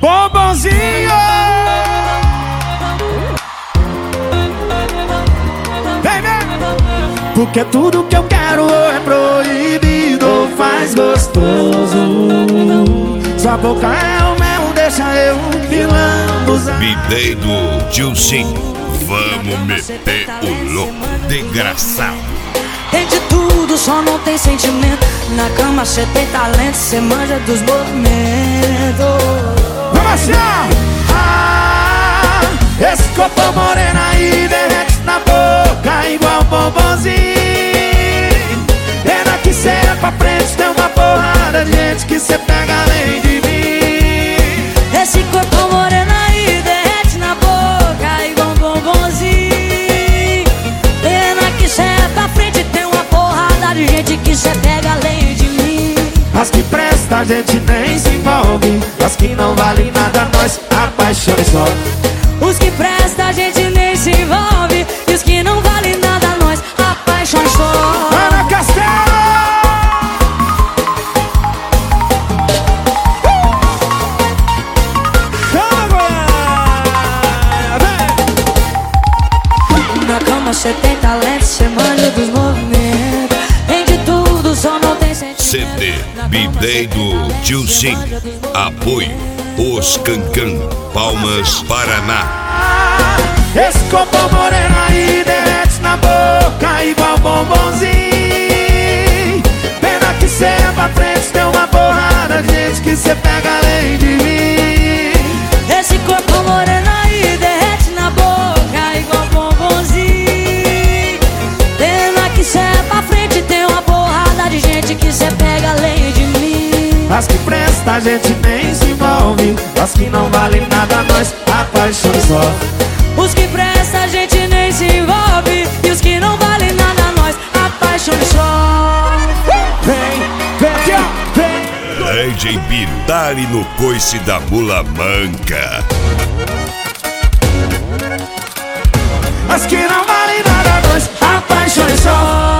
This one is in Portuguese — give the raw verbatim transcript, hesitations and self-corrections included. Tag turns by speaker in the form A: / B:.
A: bombonzinho. Vem, vem. Porque tudo que eu quero é proibido ou faz gostoso. Sua boca é o mel, deixa eu me lambuzar.
B: B-Day do Gilson, vamos meter o louco, desgraçado.
C: Tem de tudo, só não tem sentimento. Na cama cê tem talento, cê manja dos movimentos.
A: Vamos assim, ah, esse corpo moreno aí derrete na boca igual bombonzinho. Pena que cê é pra frente, tem uma porrada de gente que cê pega além de mim.
C: Esse corpo moreno aí derrete na boca igual bombonzinho. Pena que cê é pra frente, tem uma porrada de gente que cê pega além de mim.
A: As que presta a gente nem se envolve, as que não valem nada nós apaixona só.
C: Os que presta a gente nem se envolve, e os que não valem nada nós apaixona só.
A: Ana Castelo!
C: Na cama cê tem talento, cê manja dos movimentos. Tem de tudo, só não tem sentimento.
B: C D B-Day do Gilson, apoio Os Cancan, Palmas, Paraná.
A: Esse corpo moreno aí derrete na boca igual bombonzinho. Pena que cê é pra frente, tem uma porrada de gente que cê pega além de mim.
C: Esse corpo moreno aí derrete na boca igual bombonzinho. Pena que cê é pra frente, tem uma porrada de gente que cê pega além de mim.
A: As que presta a gente nem se envolve, as que não valem nada nós apaixona só.
C: Os que presta a gente nem se envolve, e os que não valem nada nós apaixona só.
A: Vem, vem, vem.
B: D J Biro, dá-lhe no coice da mula manca.
A: As que não valem nada nós apaixona só.